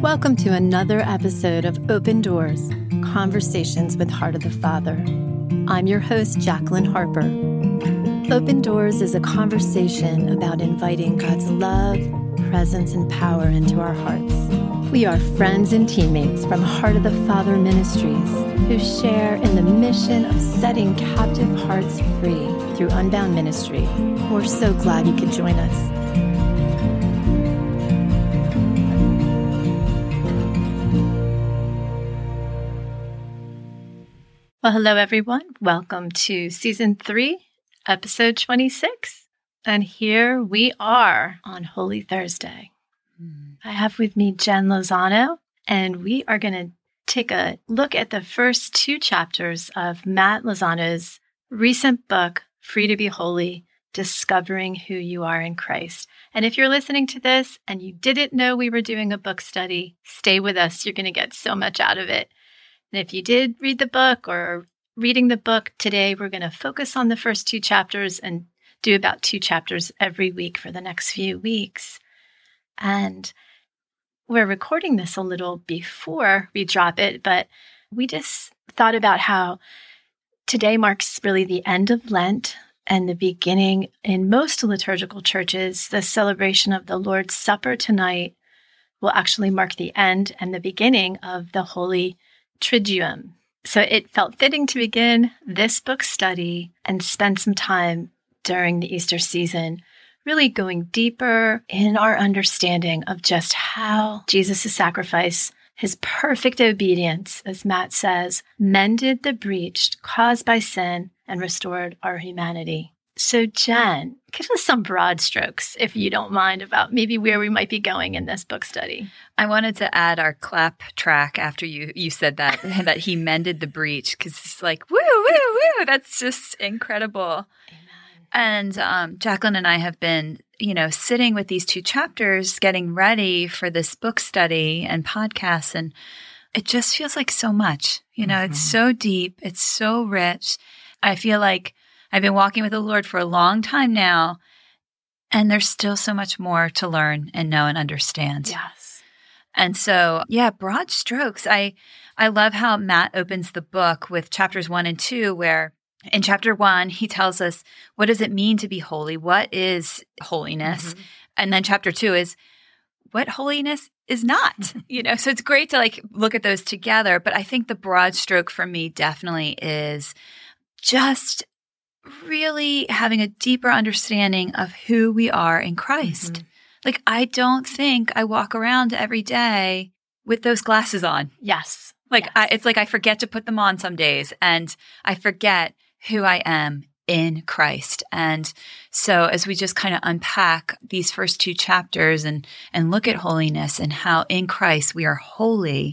Welcome to another episode of Open Doors, Conversations with Heart of the Father. I'm your host, Jacqueline Harper. Open Doors is a conversation about inviting God's love, presence, and power into our hearts. We are friends and teammates from Heart of the Father Ministries who share in the mission of setting captive hearts free through Unbound Ministry. We're so glad you could join us. Well, hello, everyone. Welcome to Season 3, Episode 26. And here we are on Holy Thursday. I have with me Jen Lozano, and we are going to take a look at the first two chapters of Matt Lozano's recent book, Free to be Holy, Discovering Who You Are in Christ. And if you're listening to this and you didn't know we were doing a book study, stay with us. You're going to get so much out of it. And if you did read the book or are reading the book today, we're going to focus on the first two chapters and do about 2 chapters every week for the next few weeks. And we're recording this a little before we drop it, but we just thought about how today marks really the end of Lent and the beginning in most liturgical churches. The celebration of the Lord's Supper tonight will actually mark the end and the beginning of the Holy Triduum. So it felt fitting to begin this book study and spend some time during the Easter season really going deeper in our understanding of just how Jesus' sacrifice, his perfect obedience, as Matt says, mended the breach caused by sin and restored our humanity. So Jen, give us some broad strokes, if you don't mind, about maybe where we might be going in this book study. I wanted to add our clap track after you said that, that he mended the breach, because it's like, woo, woo, woo. That's just incredible. Amen. And Jacqueline and I have been, sitting with these 2 chapters, getting ready for this book study and podcast, and it just feels like so much. It's so deep. It's so rich. I feel like I've been walking with the Lord for a long time now, and there's still so much more to learn and know and understand. Yes. And so, broad strokes. I love how Matt opens the book with chapters 1 and 2, where in chapter 1, he tells us, what does it mean to be holy? What is holiness? Mm-hmm. And then chapter 2 is what holiness is not, So it's great to look at those together. But I think the broad stroke for me definitely is just really having a deeper understanding of who we are in Christ. Mm-hmm. I don't think I walk around every day with those glasses on. Yes. Yes. It's like I forget to put them on some days, and I forget who I am in Christ. And so as we just kind of unpack these first 2 chapters and look at holiness and how in Christ we are holy,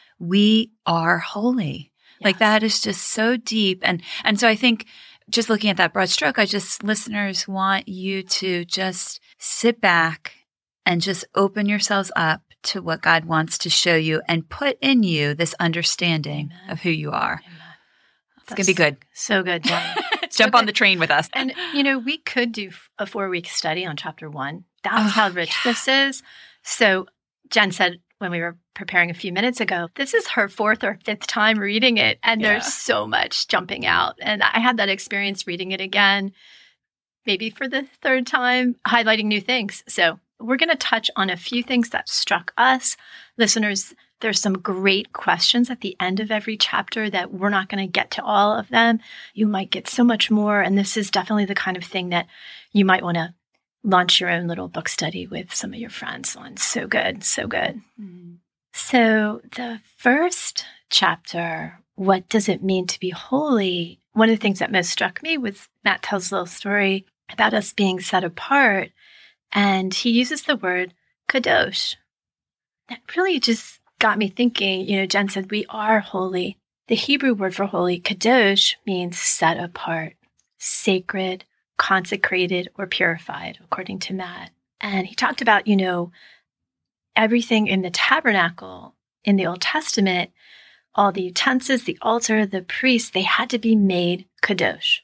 we are holy. Yes. That is just so deep. And so I think just looking at that broad stroke, listeners want you to just sit back and just open yourselves up to what God wants to show you and put in you this understanding Amen. Of who you are. Amen. It's going to be good. So good, Jen. Jump on the train with us. And, we could do a 4-week study on chapter 1. That's how rich this is. So Jen said when we were preparing a few minutes ago, this is her 4th or 5th time reading it, and there's so much jumping out. And I had that experience reading it again, maybe for the 3rd time, highlighting new things. So we're going to touch on a few things that struck us. Listeners, there's some great questions at the end of every chapter that we're not going to get to all of them. You might get so much more, and this is definitely the kind of thing that you might want to launch your own little book study with some of your friends on. So good, so good. Mm-hmm. So the first chapter, what does it mean to be holy? One of the things that most struck me was Matt tells a little story about us being set apart, and he uses the word kadosh. That really just got me thinking, Jen said we are holy. The Hebrew word for holy, kadosh, means set apart, sacred, consecrated, or purified, according to Matt. And he talked about, everything in the tabernacle in the Old Testament, all the utensils, the altar, the priests, they had to be made kadosh.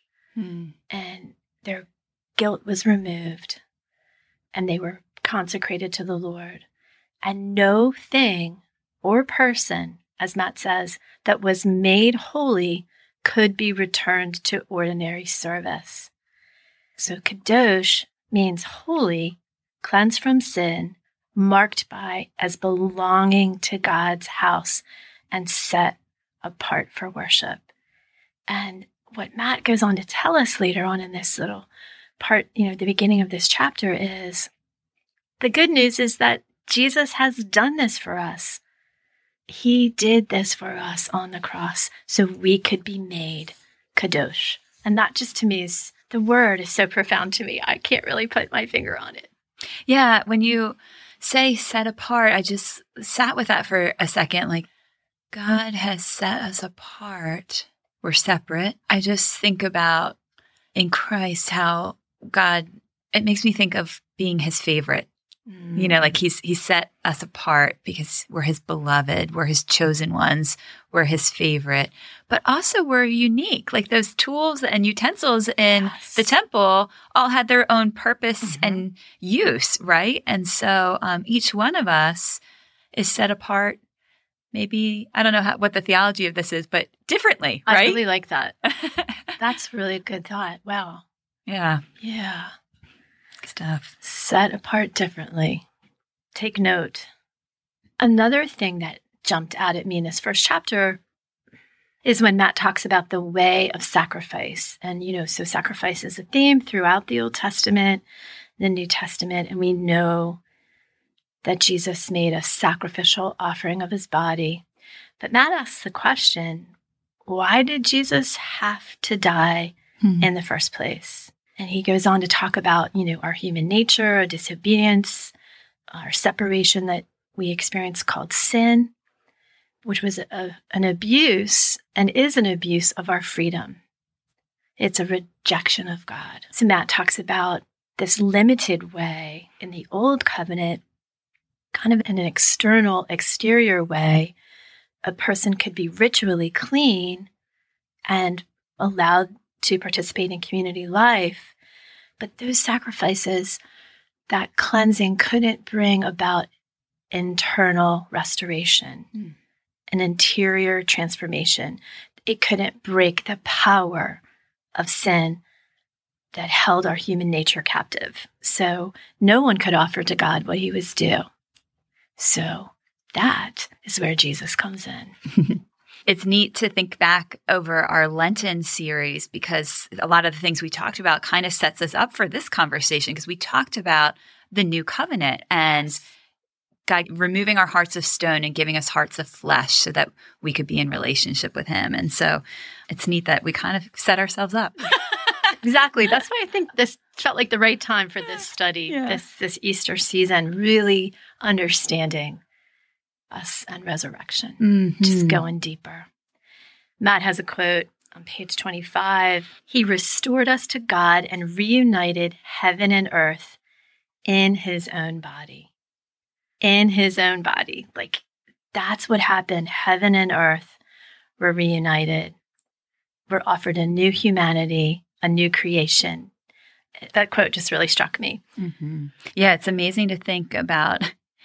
And their guilt was removed, and they were consecrated to the Lord. And no thing or person, as Matt says, that was made holy could be returned to ordinary service. So kadosh means holy, cleansed from sin, marked by as belonging to God's house and set apart for worship. And what Matt goes on to tell us later on in this little part, the beginning of this chapter, is the good news is that Jesus has done this for us. He did this for us on the cross so we could be made kadosh. And that just to me is, the word is so profound to me. I can't really put my finger on it. Yeah, when you say set apart, I just sat with that for a second. Like, God has set us apart. We're separate. I just think about in Christ how God, it makes me think of being his favorite. Like he set us apart because we're his beloved, we're his chosen ones, we're his favorite, but also we're unique. Like those tools and utensils in the temple all had their own purpose and use, right? And so each one of us is set apart. Maybe, I don't know what the theology of this is, but differently, right? I really like that. That's really a good thought. Wow. Yeah. Yeah. Stuff. Set apart differently. Take note. Another thing that jumped out at me in this first chapter is when Matt talks about the way of sacrifice. And, so sacrifice is a theme throughout the Old Testament, the New Testament, and we know that Jesus made a sacrificial offering of his body. But Matt asks the question, why did Jesus have to die in the first place? And he goes on to talk about, our human nature, our disobedience, our separation that we experience called sin, which was an abuse and is an abuse of our freedom. It's a rejection of God. So Matt talks about this limited way in the Old Covenant, kind of in an exterior way, a person could be ritually clean and allowed to participate in community life. But those sacrifices, that cleansing couldn't bring about internal restoration, an interior transformation. It couldn't break the power of sin that held our human nature captive. So no one could offer to God what he was due. So that is where Jesus comes in. It's neat to think back over our Lenten series because a lot of the things we talked about kind of sets us up for this conversation because we talked about the new covenant and God removing our hearts of stone and giving us hearts of flesh so that we could be in relationship with him. And so it's neat that we kind of set ourselves up. Exactly. That's why I think this felt like the right time for this study, this Easter season, really understanding us and resurrection, just going deeper. Matt has a quote on page 25. He restored us to God and reunited heaven and earth in his own body. In his own body. Like, that's what happened. Heaven and earth were reunited. We're offered a new humanity, a new creation. That quote just really struck me. Yeah, it's amazing to think about,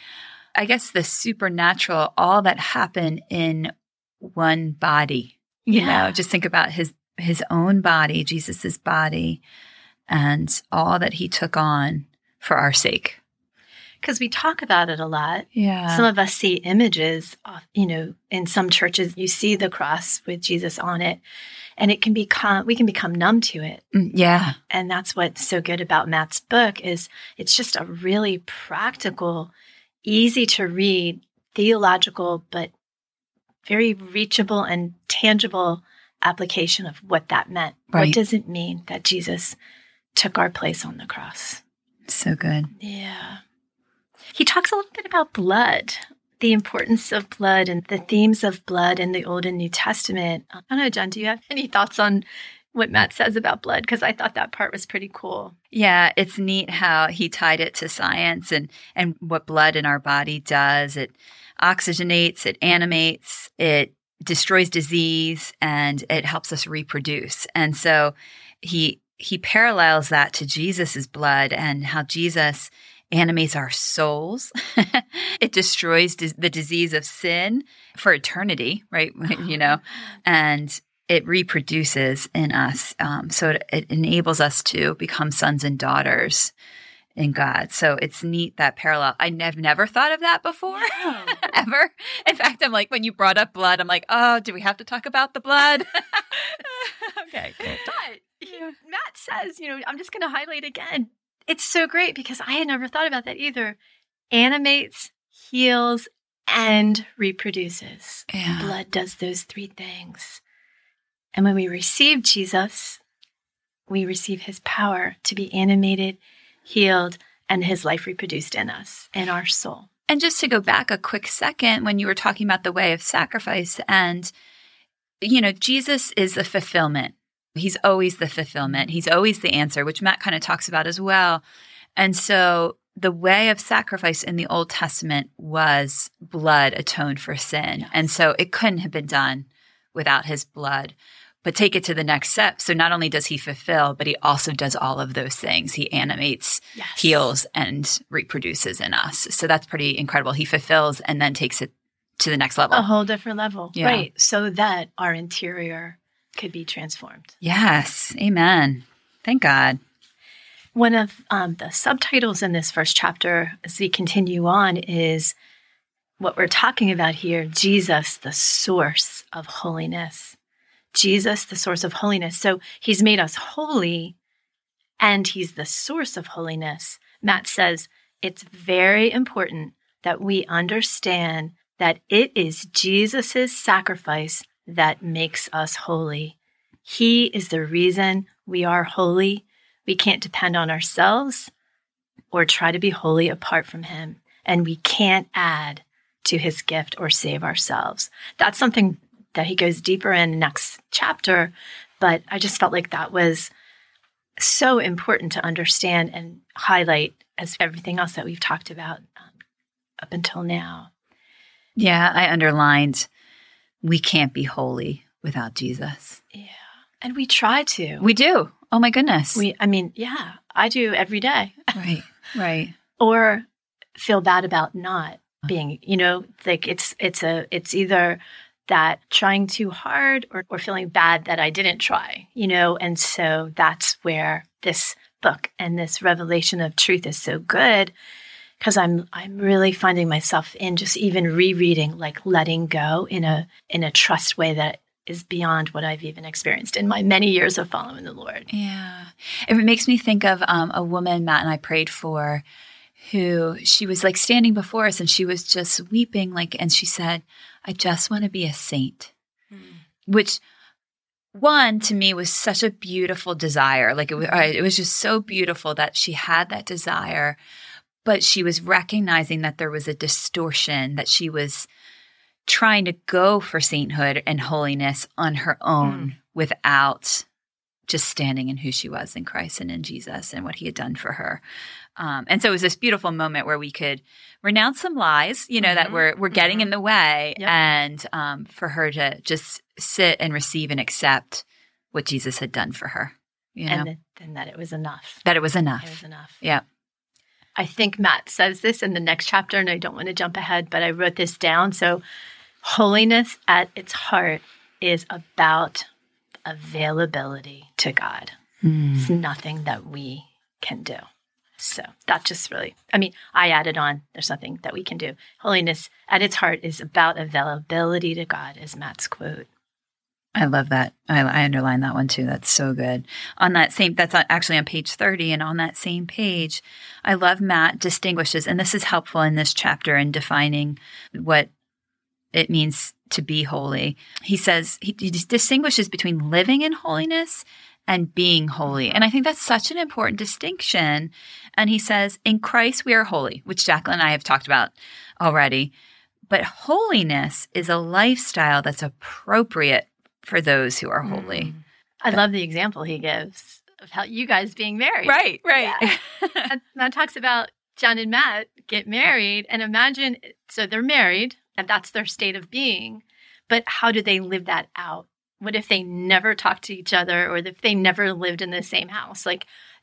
I guess, the supernatural, all that happened in one body. Just think about his own body, Jesus's body, and all that he took on for our sake. Because we talk about it a lot. Yeah. Some of us see images, in some churches, you see the cross with Jesus on it, and we can become numb to it. Yeah. And that's what's so good about Matt's book is it's just a really practical, easy to read, theological, but very reachable and tangible application of what that meant. Right. What does it mean that Jesus took our place on the cross? So good. Yeah. He talks a little bit about blood, the importance of blood and the themes of blood in the Old and New Testament. I don't know, Jen, do you have any thoughts on what Matt says about blood? Because I thought that part was pretty cool. Yeah, it's neat how he tied it to science and what blood in our body does. It oxygenates, it animates, it destroys disease, and it helps us reproduce. And so he parallels that to Jesus's blood and how Jesus animates our souls. It destroys the disease of sin for eternity, right? And it reproduces in us. So it enables us to become sons and daughters in God. So it's neat, that parallel. I've never thought of that before, ever. In fact, I'm like, when you brought up blood, I'm like, oh, do we have to talk about the blood? Okay. But Matt says, I'm just going to highlight again. It's so great because I had never thought about that either. Animates, heals, and reproduces. Yeah. Blood does those three things. And when we receive Jesus, we receive his power to be animated, healed, and his life reproduced in us, in our soul. And just to go back a quick second, when you were talking about the way of sacrifice, and, Jesus is the fulfillment. He's always the fulfillment. He's always the answer, which Matt kind of talks about as well. And so the way of sacrifice in the Old Testament was blood atoned for sin. Yes. And so it couldn't have been done without his blood. But take it to the next step. So not only does he fulfill, but he also does all of those things. He animates, heals, and reproduces in us. So that's pretty incredible. He fulfills and then takes it to the next level. A whole different level. Yeah. Right. So that our interior could be transformed. Yes. Amen. Thank God. One of the subtitles in this first chapter, as we continue on, is what we're talking about here, Jesus, the source of holiness. Jesus, the source of holiness. So he's made us holy, and he's the source of holiness. Matt says it's very important that we understand that it is Jesus' sacrifice that makes us holy. He is the reason we are holy. We can't depend on ourselves or try to be holy apart from him. And we can't add to his gift or save ourselves. That's something that he goes deeper in the next chapter. But I just felt like that was so important to understand and highlight as everything else that we've talked about up until now. Yeah, I underlined, we can't be holy without Jesus. Yeah. And we try to. We do. Oh my goodness. I do every day. Right. Or feel bad about not being, like it's either that trying too hard or feeling bad that I didn't try, and so that's where this book and this revelation of truth is so good, because I'm really finding myself in just even rereading, like letting go in a trust way that is beyond what I've even experienced in my many years of following the Lord. Yeah. It makes me think of a woman Matt and I prayed for, who she was like standing before us and she was just weeping, and she said, I just want to be a saint, which one to me was such a beautiful desire. It was just so beautiful that she had that desire, but she was recognizing that there was a distortion, that she was trying to go for sainthood and holiness on her own without just standing in who she was in Christ and in Jesus and what he had done for her. And so it was this beautiful moment where we could renounce some lies, that were getting in the way, and for her to just sit and receive and accept what Jesus had done for her. And that it was enough. That it was enough. It was enough. Yeah. I think Matt says this in the next chapter, and I don't want to jump ahead, but I wrote this down. So holiness at its heart is about availability to God. It's nothing that we can do. So that just really, I added on, there's nothing that we can do. Holiness at its heart is about availability to God, is Matt's quote. I love that. I underlined that one too. That's so good. That's actually on page 30. And on that same page, I love Matt distinguishes, and this is helpful in this chapter in defining what it means to be holy. He says, he distinguishes between living in holiness and being holy. And I think that's such an important distinction. And he says, in Christ we are holy, which Jacqueline and I have talked about already. But holiness is a lifestyle that's appropriate for those who are holy. I love the example he gives of how you guys being married. Right. Yeah. That talks about John and Matt get married, and imagine, so they're married, and that's their state of being. But how do they live that out? What if they never talked to each other, or if they never lived in the same house? Like,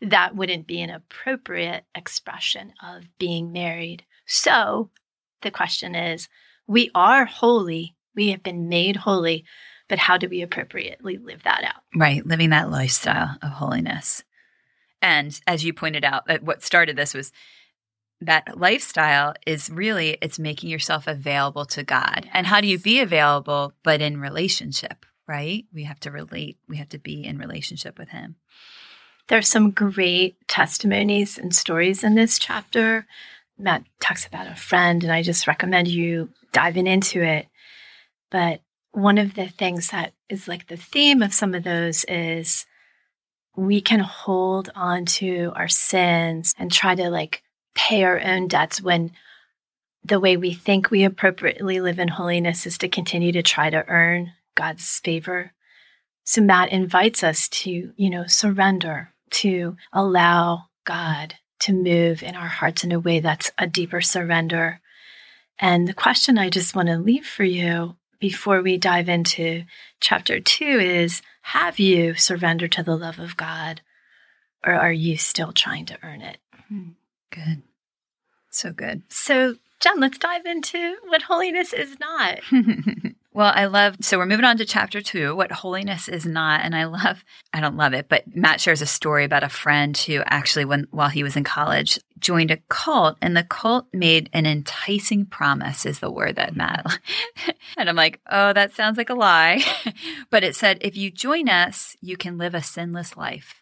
that wouldn't be an appropriate expression of being married. So the question is, we are holy. We have been made holy, but how do we appropriately live that out? Right. Living that lifestyle of holiness. And as you pointed out, what started this was that lifestyle is really, it's making yourself available to God. Yes. And how do you be available, but in relationship, right? We have to relate. We have to be in relationship with him. There's some great testimonies and stories in this chapter. Matt talks about a friend, and I just recommend you diving into it. But one of the things that is like the theme of some of those is we can hold on to our sins and try to like pay our own debts when the way we think we appropriately live in holiness is to continue to try to earn God's favor. So Matt invites us to, surrender, to allow God to move in our hearts in a way that's a deeper surrender. And the question I just want to leave for you before we dive into chapter 2 is, have you surrendered to the love of God, or are you still trying to earn it? Good. So good. So, Jen, let's dive into what holiness is not. Well, so we're moving on to chapter 2, what holiness is not. And I don't love it, but Matt shares a story about a friend who actually, while he was in college, joined a cult, and the cult made an enticing promise, is the word that Matt, and I'm like, oh, that sounds like a lie. But it said, if you join us, you can live a sinless life.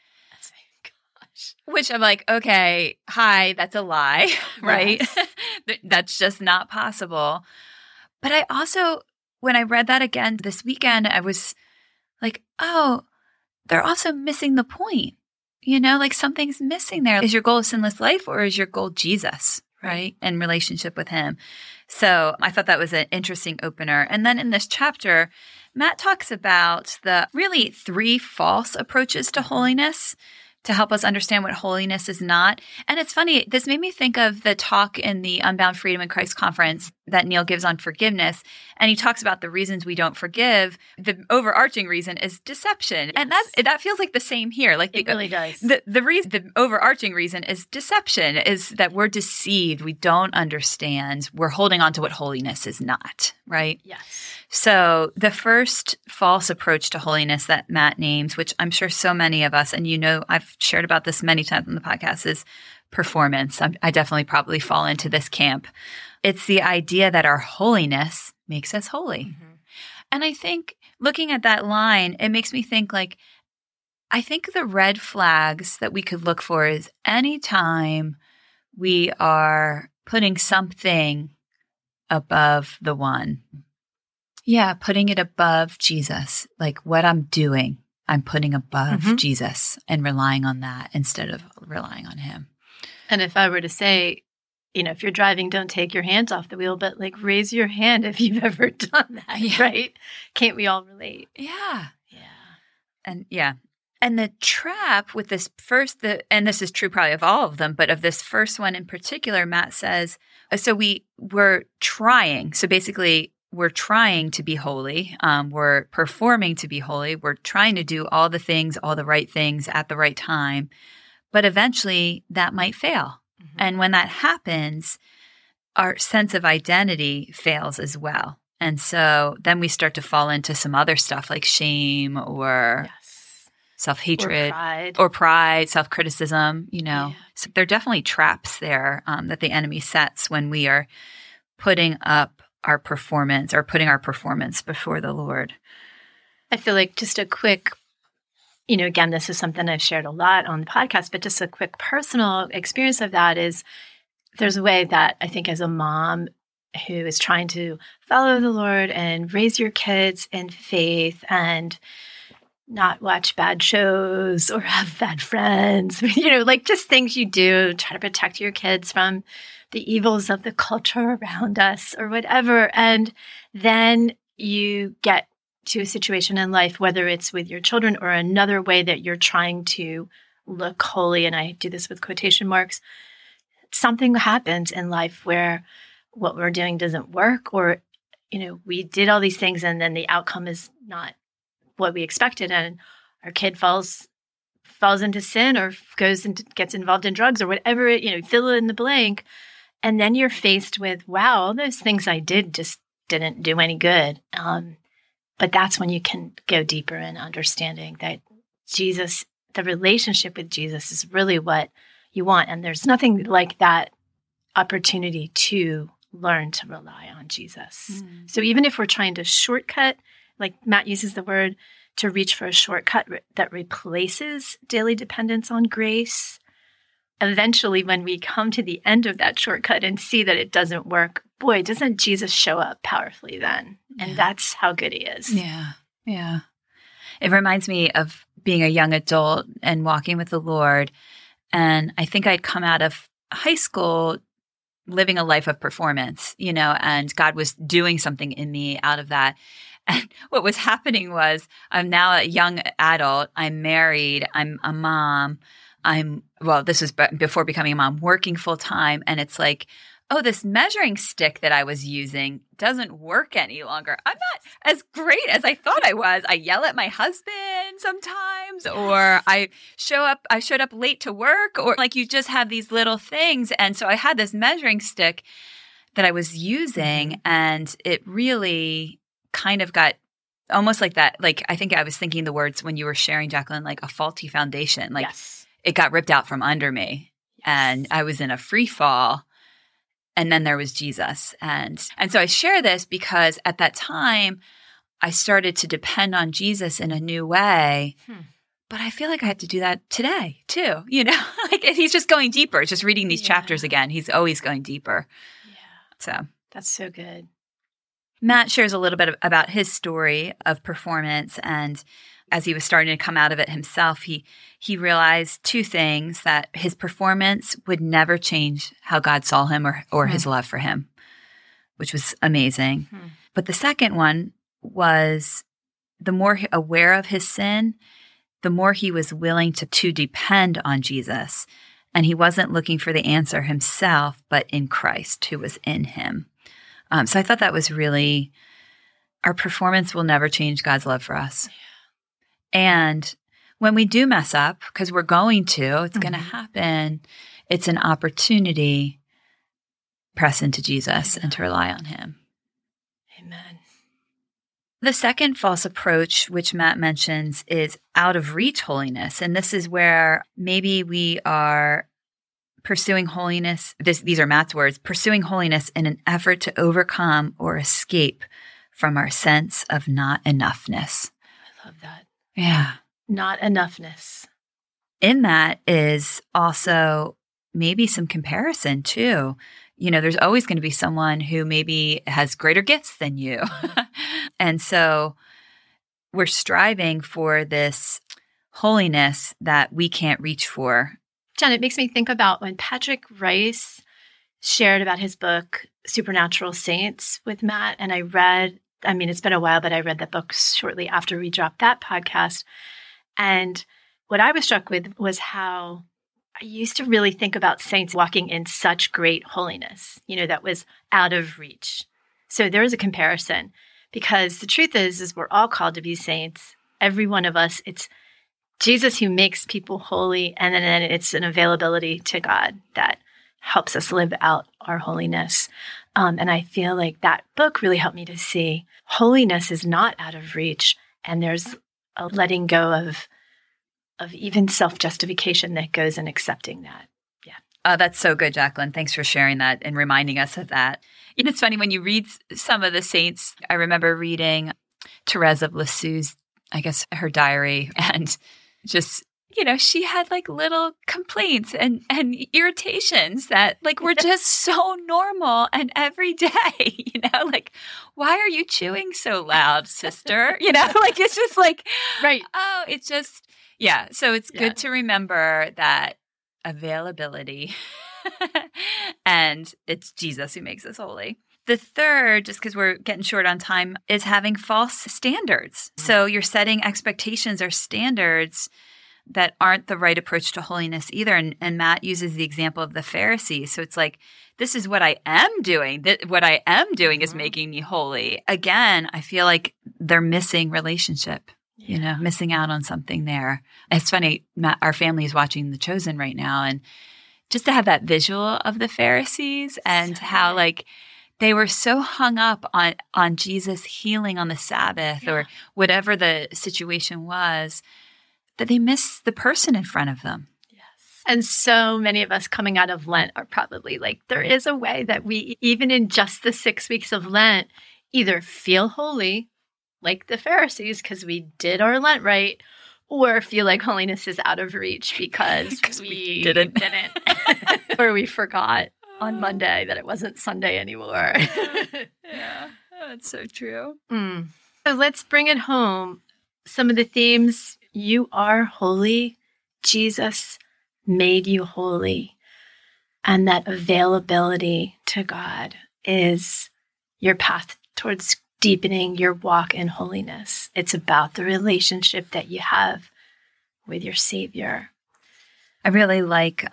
Which I'm like, okay, hi, that's a lie, right? Yes. That's just not possible. But I also, when I read that again this weekend, I was like, oh, they're also missing the point. Like something's missing there. Is your goal a sinless life, or is your goal Jesus, right? And relationship with him. So I thought that was an interesting opener. And then in this chapter, Matt talks about the really 3 false approaches to holiness to help us understand what holiness is not. And it's funny, this made me think of the talk in the Unbound Freedom in Christ conference that Neil gives on forgiveness. And he talks about the reasons we don't forgive. The overarching reason is deception. Yes. And that feels like the same here. Like it really does. The overarching reason is deception, is that we're deceived. We don't understand. We're holding on to what holiness is not, right? Yes. So the first false approach to holiness that Matt names, which I'm sure so many of us, and I've shared about this many times on the podcast, is performance. I definitely probably fall into this camp. It's the idea that our holiness makes us holy. Mm-hmm. And I think looking at that line, it makes me think I think the red flags that we could look for is anytime we are putting something above the one. Yeah, putting it above Jesus. Like what I'm doing, I'm putting above Jesus and relying on that instead of relying on him. And if I were to say, if you're driving, don't take your hands off the wheel, but like raise your hand if you've ever done that, right? Can't we all relate? Yeah. And the trap with this first, and this is true probably of all of them, but of this first one in particular, Matt says, so we're trying. So basically, we're trying to be holy. We're performing to be holy. We're trying to do all the things, all the right things at the right time. But eventually that might fail. Mm-hmm. And when that happens, our sense of identity fails as well. And so then we start to fall into some other stuff like shame or self-hatred or pride, self-criticism, Yeah. So there are definitely traps there that the enemy sets when we are putting up our performance or putting our performance before the Lord. I feel like just a quick, again, this is something I've shared a lot on the podcast, but just a quick personal experience of that is there's a way that I think as a mom who is trying to follow the Lord and raise your kids in faith and not watch bad shows or have bad friends, like just things you do, try to protect your kids from the evils of the culture around us or whatever. And then you get to a situation in life, whether it's with your children or another way that you're trying to look holy, and I do this with quotation marks, something happens in life where what we're doing doesn't work, or, we did all these things and then the outcome is not what we expected, and our kid falls falls into sin or goes and gets involved in drugs or whatever, fill in the blank. And then you're faced with, wow, all those things I did just didn't do any good. But that's when you can go deeper in understanding that Jesus, the relationship with Jesus is really what you want. And there's nothing like that opportunity to learn to rely on Jesus. So even if we're trying to shortcut, like Matt uses the word, to reach for a shortcut that replaces daily dependence on grace, eventually when we come to the end of that shortcut and see that it doesn't work, boy, doesn't Jesus show up powerfully then? And that's how good he is. Yeah. Yeah. It reminds me of being a young adult and walking with the Lord. And I think I'd come out of high school living a life of performance, and God was doing something in me out of that. And what was happening was I'm now a young adult. I'm married. I'm a mom. This was before becoming a mom, working full time. And it's like, oh, this measuring stick that I was using doesn't work any longer. I'm not as great as I thought I was. I yell at my husband sometimes, or I showed up late to work, or like you just have these little things. And so I had this measuring stick that I was using, and it really kind of got almost like that. Like, I think I was thinking the words when you were sharing, Jacqueline, like a faulty foundation. Like it got ripped out from under me and I was in a free fall. And then there was Jesus. And so I share this because at that time I started to depend on Jesus in a new way. But I feel like I had to do that today too. Like he's just going deeper. It's just reading these chapters again. He's always going deeper. Yeah. So that's so good. Matt shares a little bit about his story of performance, and as he was starting to come out of it himself, he realized two things: that his performance would never change how God saw him or his love for him, which was amazing. But the second one was the more aware of his sin, the more he was willing to depend on Jesus. And he wasn't looking for the answer himself, but in Christ who was in him. So I thought that was really, our performance will never change God's love for us. And when we do mess up, because we're going to, it's going to happen, it's an opportunity to press into Jesus and to rely on him. Amen. The second false approach, which Matt mentions, is out of reach holiness. And this is where maybe we are pursuing holiness, these are Matt's words, pursuing holiness in an effort to overcome or escape from our sense of not enoughness. I love that. Yeah. Not enoughness. In that is also maybe some comparison too. There's always going to be someone who maybe has greater gifts than you. And so we're striving for this holiness that we can't reach for. Jen, it makes me think about when Patrick Rice shared about his book, Supernatural Saints, with Matt. And it's been a while, but I read that book shortly after we dropped that podcast. And what I was struck with was how I used to really think about saints walking in such great holiness, that was out of reach. So there is a comparison, because the truth is we're all called to be saints. Every one of us, it's Jesus who makes people holy, and then it's an availability to God that helps us live out our holiness. And I feel like that book really helped me to see holiness is not out of reach, and there's a letting go of even self-justification that goes in accepting that. Yeah. That's so good, Jacqueline. Thanks for sharing that and reminding us of that. It's funny when you read some of the saints. I remember reading Therese of Lisieux's, I guess, her diary, and just, she had like little complaints and irritations that like were just so normal and every day, like, why are you chewing so loud, sister? Like, it's just like, right. Oh, it's just, yeah. So it's good to remember that availability and it's Jesus who makes us holy. The third, just because we're getting short on time, is having false standards. So you're setting expectations or standards that aren't the right approach to holiness either. And Matt uses the example of the Pharisees. So it's like, this is what I am doing. What I am doing is making me holy. Again, I feel like they're missing relationship. missing out on something there. It's funny, our family is watching The Chosen right now, and just to have that visual of the Pharisees and how they were so hung up on Jesus healing on the Sabbath or whatever the situation was, that they missed the person in front of them. And so many of us coming out of Lent are probably there is a way that we, even in just the 6 weeks of Lent, either feel holy like the Pharisees because we did our Lent right, or feel like holiness is out of reach because we didn't. Or we forgot on Monday that it wasn't Sunday anymore. Yeah, that's so true. So let's bring it home. Some of the themes: you are holy. Jesus made you holy. And that availability to God is your path towards deepening your walk in holiness. It's about the relationship that you have with your Savior. I really like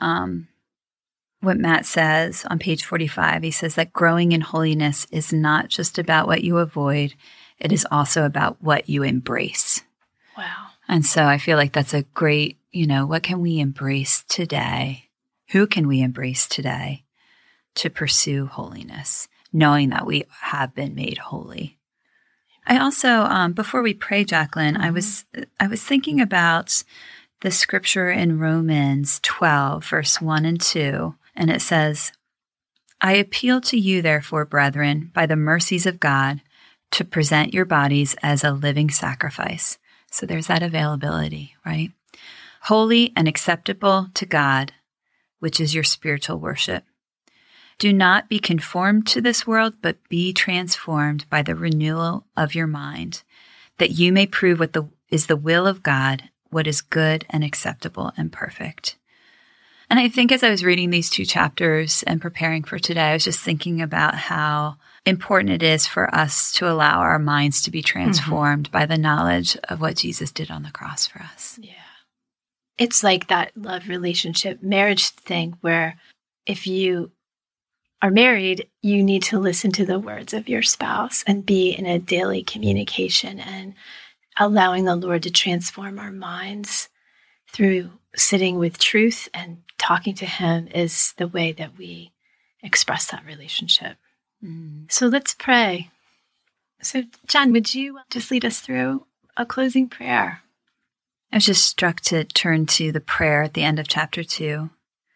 what Matt says on page 45. He says that growing in holiness is not just about what you avoid, it is also about what you embrace. Wow. And so I feel like that's a great, what can we embrace today? Who can we embrace today to pursue holiness, knowing that we have been made holy? I also, before we pray, Jacqueline, I was thinking about the scripture in Romans 12, verse 1 and 2, and it says, I appeal to you, therefore, brethren, by the mercies of God, to present your bodies as a living sacrifice. So there's that availability, right? Holy and acceptable to God, which is your spiritual worship. Do not be conformed to this world, but be transformed by the renewal of your mind, that you may prove what is the will of God, what is good and acceptable and perfect. And I think as I was reading these 2 chapters and preparing for today, I was just thinking about how important it is for us to allow our minds to be transformed by the knowledge of what Jesus did on the cross for us. Yeah. It's like that love relationship, marriage thing where if you are married, you need to listen to the words of your spouse and be in a daily communication, and allowing the Lord to transform our minds through sitting with truth and talking to Him is the way that we express that relationship. So let's pray. So Jen, would you just lead us through a closing prayer? I was just struck to turn to the prayer at the end of chapter 2.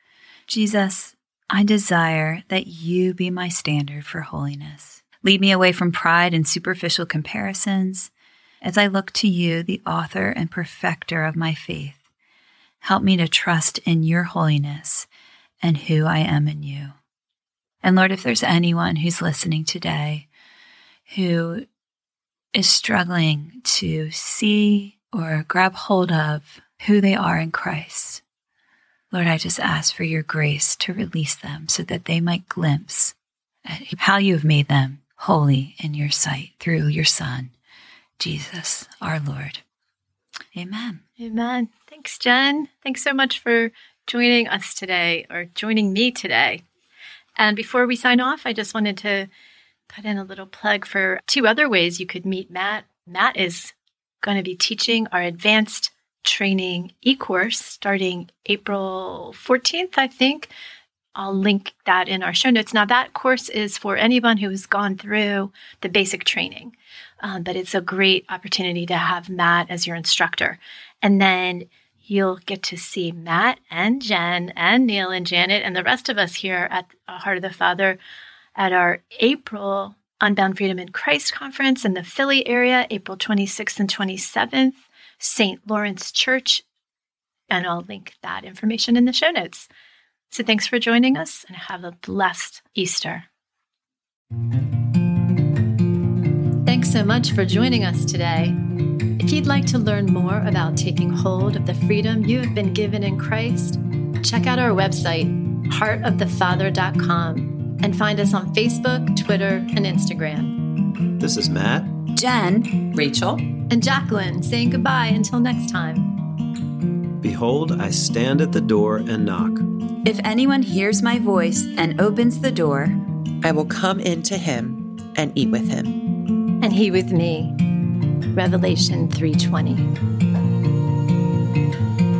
Jesus, I desire that you be my standard for holiness. Lead me away from pride and superficial comparisons as I look to you, the author and perfecter of my faith. Help me to trust in your holiness and who I am in you. And Lord, if there's anyone who's listening today who is struggling to see or grab hold of who they are in Christ, Lord, I just ask for your grace to release them so that they might glimpse at how you have made them holy in your sight through your Son, Jesus, our Lord. Amen. Amen. Thanks, Jen. Thanks so much for joining us today, or joining me today. And before we sign off, I just wanted to put in a little plug for 2 other ways you could meet Matt. Matt is going to be teaching our advanced training e-course starting April 14th, I think. I'll link that in our show notes. Now, that course is for anyone who has gone through the basic training, but it's a great opportunity to have Matt as your instructor. And then you'll get to see Matt and Jen and Neil and Janet and the rest of us here at Heart of the Father at our April Unbound Freedom in Christ conference in the Philly area, April 26th and 27th, St. Lawrence Church. And I'll link that information in the show notes. So thanks for joining us, and have a blessed Easter. Thanks so much for joining us today. If you'd like to learn more about taking hold of the freedom you have been given in Christ, check out our website, heartofthefather.com, and find us on Facebook, Twitter, and Instagram. This is Matt, Jen, Rachel, and Jacqueline saying goodbye until next time. Behold, I stand at the door and knock. If anyone hears my voice and opens the door, I will come in to him and eat with him. And he with me. Revelation 3:20.